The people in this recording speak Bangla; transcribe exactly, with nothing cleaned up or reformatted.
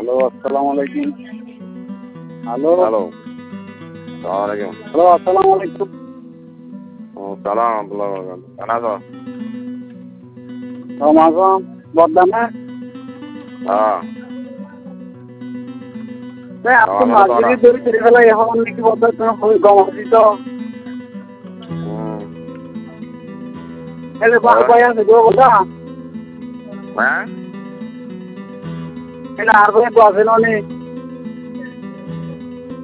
হ্যালো, আসসালামু আলাইকুম। হ্যালো হ্যালো, সালাম আলাইকুম। হ্যালো, আসসালামু আলাইকুম। ও সালাম আব্দুল্লাহ বারকাত। কেনা তো? রমাজন বর্ধমান। হ্যাঁ। আপনি আমারও তো মাঝে ধরে ফিরে ফেলা এখন নাকি বর্ধমান তোমার খুবই কম আসিত। হুম। এলে বাই আছে গো কথা। হ্যাঁ? এটা আর কোনো আছে না নি?